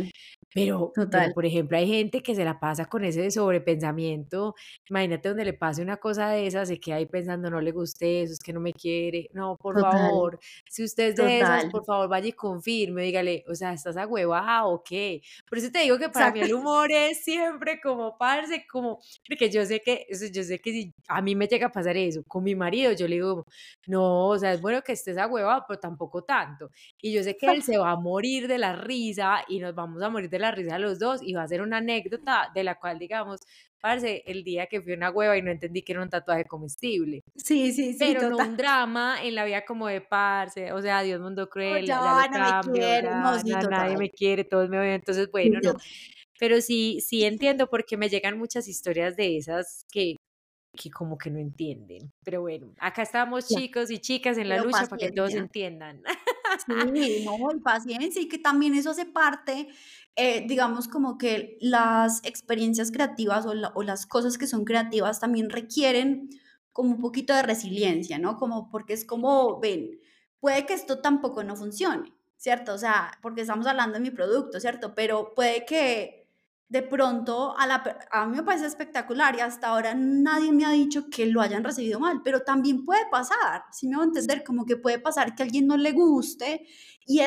Pero, Total, por ejemplo, hay gente que se la pasa con ese sobrepensamiento. Imagínate donde le pase una cosa de esas, se queda ahí pensando: "No le guste eso, es que no me quiere". No, por total, favor, si usted es de esas, total. por favor, vaya y confirme, dígale: "O sea, ¿estás ahuevada o qué?". Por eso te digo que para mí Exacto. el humor es siempre como, parce, como porque yo sé que si a mí me llega a pasar eso con mi marido, yo le digo: "No, o sea, es bueno que estés ahuevado, pero tampoco tanto". Y yo sé que él se va a morir de la risa y nos vamos a morir de la risa los 2 y va a ser una anécdota de la cual digamos, parce, el día que fui a una hueva y no entendí que era un tatuaje comestible, Sí, sí, sí, pero no total. un drama en la vida como de parce, o sea, Dios mundo Como cruel, ya ya lo no me cambio, quiere. No, ya sí, nadie total. me quiere, todos me odian, entonces Sí, bueno, no. total. Pero sí entiendo porque me llegan muchas historias de esas que como que no entienden. Pero bueno, acá estamos Claro, chicos y chicas en la pero lucha para que todos paciencia. entiendan. Sí, no, y paciencia, y que también eso hace parte, digamos, como que las experiencias creativas o las cosas que son creativas también requieren como un poquito de resiliencia, ¿no? Como porque es como, ven, puede que esto tampoco no funcione, ¿cierto? O sea, porque estamos hablando de mi producto, ¿cierto? Pero puede que de pronto a mí me parece espectacular y hasta ahora nadie me ha dicho que lo hayan recibido mal, pero también puede pasar, si me va a entender, como que puede pasar que a alguien no le guste y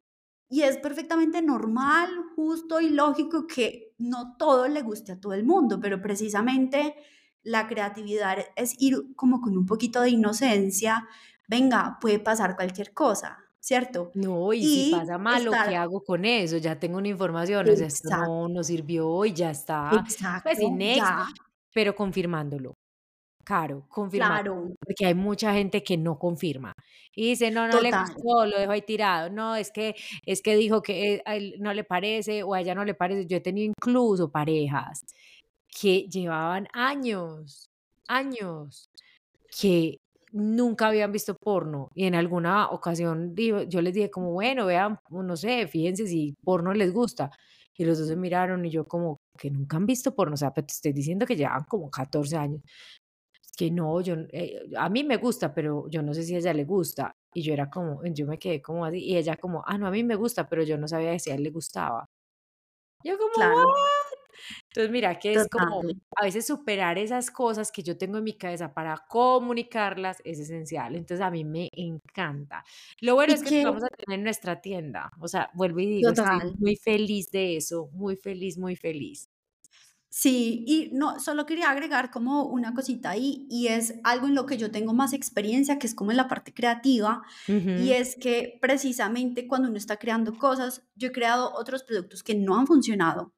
es perfectamente normal, justo y lógico que no todo le guste a todo el mundo, pero precisamente la creatividad es ir como con un poquito de inocencia, venga, puede pasar cualquier cosa, ¿cierto? No, y si Y pasa malo, estar ¿qué hago con eso? Ya tengo una información, o sea, esto exacto, no sirvió y ya está. Pues exacto, sí, next, ya, pero confirmándolo, claro, confirmando, claro, porque hay mucha gente que no confirma y dice: "No, no le total, gustó", lo dejo ahí tirado. No, es que dijo que, a él no le parece o a ella no le parece. Yo he tenido incluso parejas que llevaban años, años que nunca habían visto porno y en alguna ocasión yo les dije como, bueno, vean, no sé, fíjense si porno les gusta. Y los 2 se miraron y yo como que nunca han visto porno, o sea, pero te estoy diciendo que llevan como 14 años. Es que no, a mí me gusta, pero yo no sé si a ella le gusta. Y yo era como, yo me quedé como así, y ella como, no, a mí me gusta, pero yo no sabía si a él le gustaba. Yo como, claro, entonces, mira que es como total. a veces superar esas cosas que yo tengo en mi cabeza para comunicarlas es esencial. Entonces, a mí me encanta. Lo bueno es Y que lo que vamos a tener en nuestra tienda. O sea, vuelvo y digo, estoy total. muy feliz de eso, muy feliz, muy feliz. Sí, y no, solo quería agregar como una cosita ahí, y es algo en lo que yo tengo más experiencia, que es como en la parte creativa, y Ujú, es que precisamente cuando uno está creando cosas, yo he creado otros productos que no han funcionado,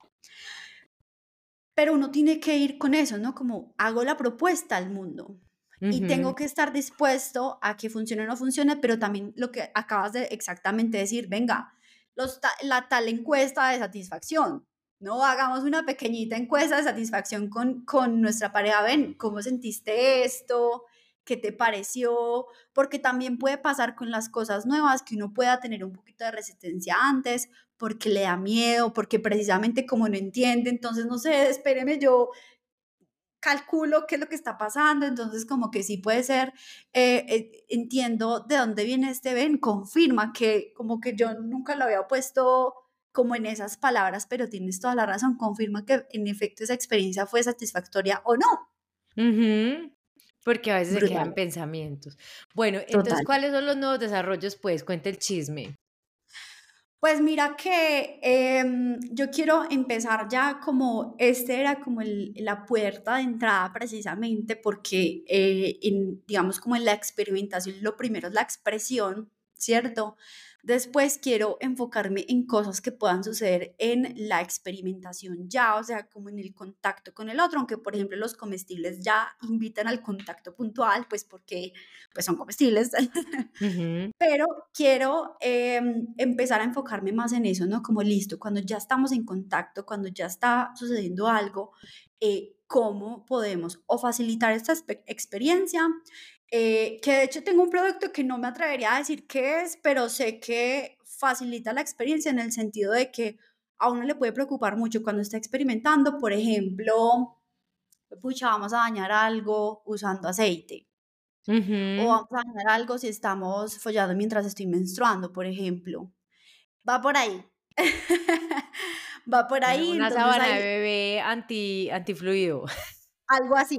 pero uno tiene que ir con eso, ¿no? Como hago la propuesta al mundo y ujú. tengo que estar dispuesto a que funcione o no funcione, pero también lo que acabas de exactamente decir, venga, la tal encuesta de satisfacción, ¿no? Hagamos una pequeñita encuesta de satisfacción con nuestra pareja, ven, ¿cómo sentiste esto? ¿Qué te pareció? Porque también puede pasar con las cosas nuevas que uno pueda tener un poquito de resistencia antes, porque le da miedo, porque precisamente como no entiende, entonces no sé, espéreme, yo calculo qué es lo que está pasando, entonces como que sí puede ser, entiendo de dónde viene este ven, confirma que como que yo nunca lo había puesto como en esas palabras, pero tienes toda la razón, confirma que en efecto esa experiencia fue satisfactoria o no. Ujú, porque a veces se quedan Brutal, pensamientos. Bueno, entonces, total. ¿cuáles son los nuevos desarrollos? Pues, cuente el chisme. Pues mira que yo quiero empezar ya como, este era como la puerta de entrada precisamente porque digamos como en la experimentación lo primero es la expresión, ¿cierto? Después quiero enfocarme en cosas que puedan suceder en la experimentación ya, o sea, como en el contacto con el otro, aunque por ejemplo los comestibles ya invitan al contacto puntual, pues porque pues son comestibles. Ujú, Pero quiero empezar a enfocarme más en eso, ¿no? Como listo, cuando ya estamos en contacto, cuando ya está sucediendo algo, cómo podemos o facilitar esta experiencia, que de hecho tengo un producto que no me atrevería a decir qué es, pero sé que facilita la experiencia en el sentido de que a uno le puede preocupar mucho cuando está experimentando, por ejemplo, pucha, vamos a dañar algo usando aceite o ujú. vamos a hacer algo si estamos follando mientras estoy menstruando, por ejemplo. Va por ahí. Va por ahí, Una entonces sábana de ahí bebé antifluido. algo así.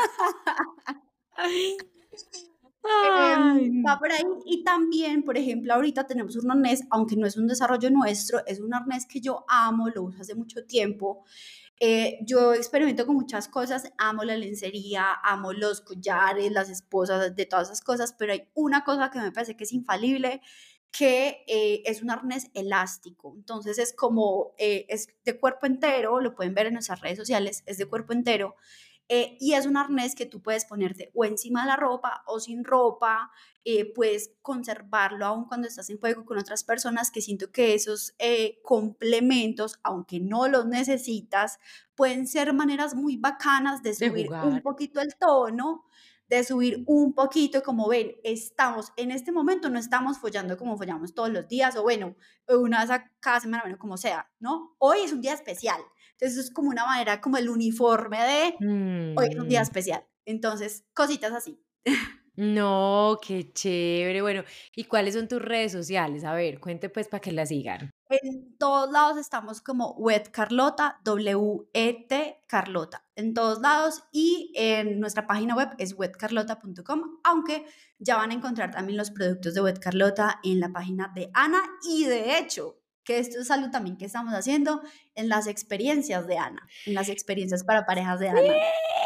Va Ay. por ahí y también, por ejemplo, ahorita tenemos un arnés, aunque no es un desarrollo nuestro, es un arnés que yo amo, lo uso hace mucho tiempo. Yo experimento con muchas cosas, amo la lencería, amo los collares, las esposas, de todas esas cosas, pero hay una cosa que me parece que es infalible, que es un arnés elástico. Entonces es como, es de cuerpo entero, lo pueden ver en nuestras redes sociales, es de cuerpo entero. Y es un arnés que tú puedes ponerte o encima de la ropa o sin ropa, puedes conservarlo aún cuando estás en juego con otras personas, que siento que esos complementos, aunque no los necesitas, pueden ser maneras muy bacanas de De subir un jugar. poquito el tono, de subir un poquito, como ven, estamos en este momento, no estamos follando como follamos todos los días, o bueno, una vez a cada semana, bueno, como sea, ¿no? Hoy es un día especial, entonces es como una manera, como el uniforme de hoy es un día Mm. especial. Entonces, cositas así. No, qué chévere. Bueno, ¿y cuáles son tus redes sociales? A ver, cuente pues para que la sigan. En todos lados estamos como Wet Carlota, W-E-T Carlota, en todos lados, y en nuestra página web es wetcarlota.com, aunque ya van a encontrar también los productos de Wet Carlota en la página de Ana, y de hecho, que esto es algo también que estamos haciendo en las experiencias de Ana, en las experiencias para parejas de Ana.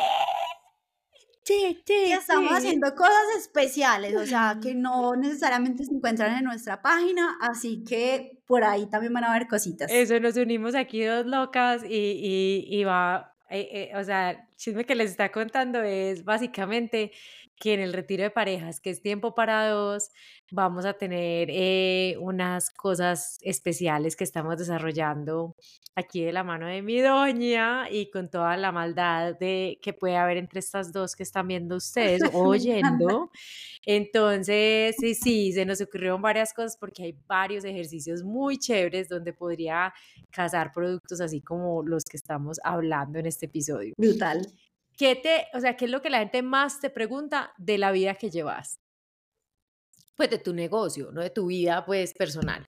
Sí, Y sí, estamos sí. haciendo cosas especiales, o sea, que no necesariamente se encuentran en nuestra página, así que por ahí también van a ver cositas. Eso, nos unimos aquí 2 locas y va, o sea, el chisme que les está contando es básicamente que en el retiro de parejas, que es tiempo para 2, vamos a tener, unas cosas especiales que estamos desarrollando aquí de la mano de mi doña y con toda la maldad de que puede haber entre estas 2 que están viendo ustedes o Me encanta. oyendo. Entonces, sí, sí, se nos ocurrieron varias cosas porque hay varios ejercicios muy chéveres donde podría cazar productos así como los que estamos hablando en este episodio. Brutal. O sea, qué es lo que la gente más te pregunta de la vida que llevas? Pues de tu negocio, no de tu vida, pues personal.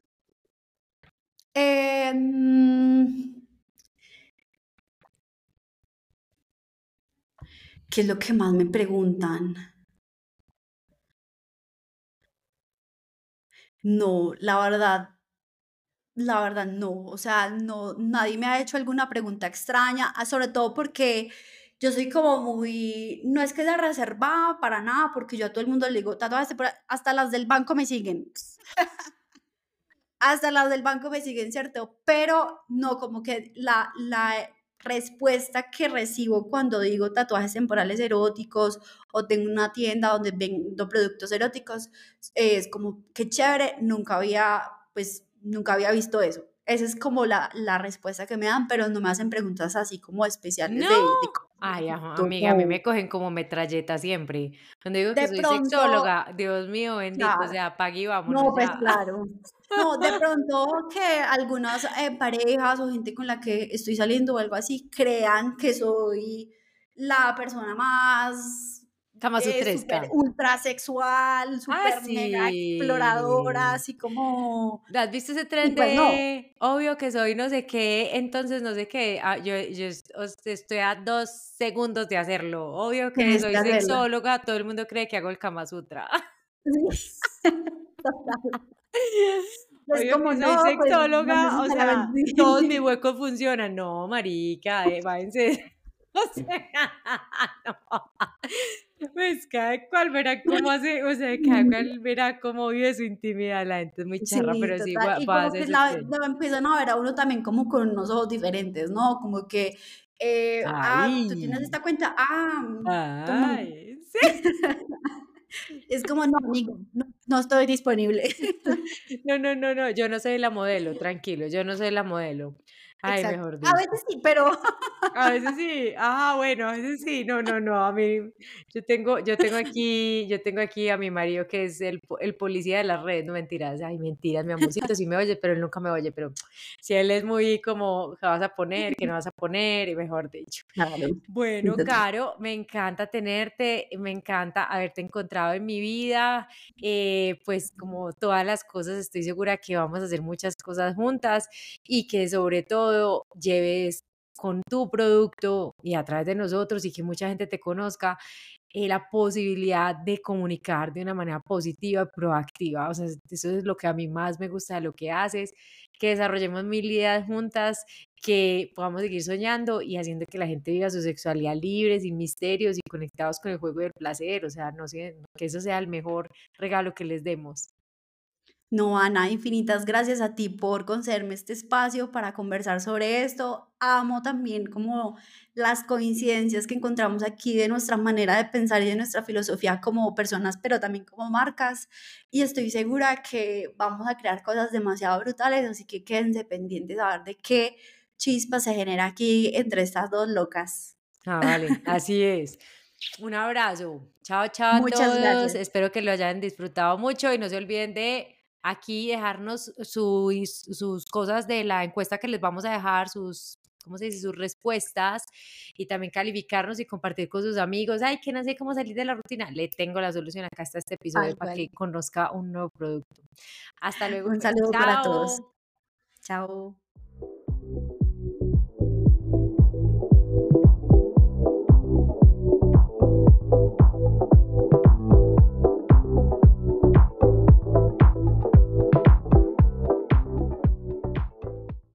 Em, ¿Qué es lo que más me preguntan? No, la verdad no, o sea, no, nadie me ha hecho alguna pregunta extraña, sobre todo porque yo soy como muy, no es que sea reservada para nada, porque yo a todo el mundo le digo, tatuajes, hasta las del banco me siguen. Hasta las del banco me siguen, ¿cierto? Pero no, como que la respuesta que recibo cuando digo tatuajes temporales eróticos o tengo una tienda donde vendo productos eróticos, es como, qué chévere, pues, nunca había visto eso. Esa es como la respuesta que me dan, pero no me hacen preguntas así como especiales ¡No! de cómo Ay, ajá, necesito, amiga, a mí no. me cogen como metralleta siempre. Cuando digo que De soy pronto, sexóloga, Dios mío bendito, o claro. sea, apague y vámonos No, pues ya. claro. No, de pronto que algunas parejas o gente con la que estoy saliendo o algo así crean que soy la persona más súper Kamasutresca. ultra sexual, Ah, súper mega exploradora, sí. así como... ¿Has visto ese Y tren pues no. de obvio que soy no sé qué, entonces no sé qué? Ah, estoy a 2 segundos de hacerlo. Obvio que Tienes soy que hacerla. sexóloga, todo el mundo cree que hago el Kama Sutra. Sí. Total. Es Obvio como, que soy no, pues no sexóloga, o sea, necesariamente. todos mis huecos funcionan. No, marica, váyanse. O sea, no. Pues cada cual verá cómo hace, o sea, cada cual verá cómo vive su intimidad. La gente es muy charra, Sí, pero sí total. Y vas como a que ese tren. lo empiezan a ver a uno también como con unos ojos diferentes, ¿no? Como que, tú tienes Ay, esta cuenta, toma. ay, sí. Es como, no, amigo, no, no estoy disponible. No, no, no, no, yo no soy la modelo, tranquilo, yo no soy la modelo. Ay, Exacto. mejor A dicho. veces sí, pero A veces sí, bueno, a veces sí, no, no, no, a mí, yo tengo aquí a mi marido que es el policía de las redes, no mentiras, ay, mentiras, mi amorcito, sí me oye, pero él nunca me oye, pero si él es muy como, ¿qué vas a poner? ¿Qué no vas a poner? Y mejor dicho. claro, sí, Bueno, total. Caro, me encanta tenerte, me encanta haberte encontrado en mi vida, pues como todas las cosas, estoy segura que vamos a hacer muchas cosas juntas y que sobre todo todo lleves con tu producto y a través de nosotros y que mucha gente te conozca, la posibilidad de comunicar de una manera positiva, proactiva. O sea, eso es lo que a mí más me gusta de lo que haces, que desarrollemos mil ideas juntas, que podamos seguir soñando y haciendo que la gente viva su sexualidad libre, sin misterios y conectados con el juego del placer. O sea, no sé, que eso sea el mejor regalo que les demos. No, Ana, infinitas gracias a ti por concederme este espacio para conversar sobre esto. Amo también como las coincidencias que encontramos aquí de nuestra manera de pensar y de nuestra filosofía como personas, pero también como marcas. Y estoy segura que vamos a crear cosas demasiado brutales, así que quédense pendientes a ver de qué chispa se genera aquí entre estas dos locas. Ah, vale, así es. Un abrazo. Chao, chao a Muchas todos. gracias. Espero que lo hayan disfrutado mucho y no se olviden de aquí dejarnos sus cosas de la encuesta que les vamos a dejar, sus, ¿cómo se dice? Sus respuestas y también calificarnos y compartir con sus amigos. Ay, que no sé cómo salir de la rutina. Le tengo la solución. Acá está este episodio Tal para que cual. conozca un nuevo producto. Hasta luego, Un pues. saludo para todos. Chao. Chao.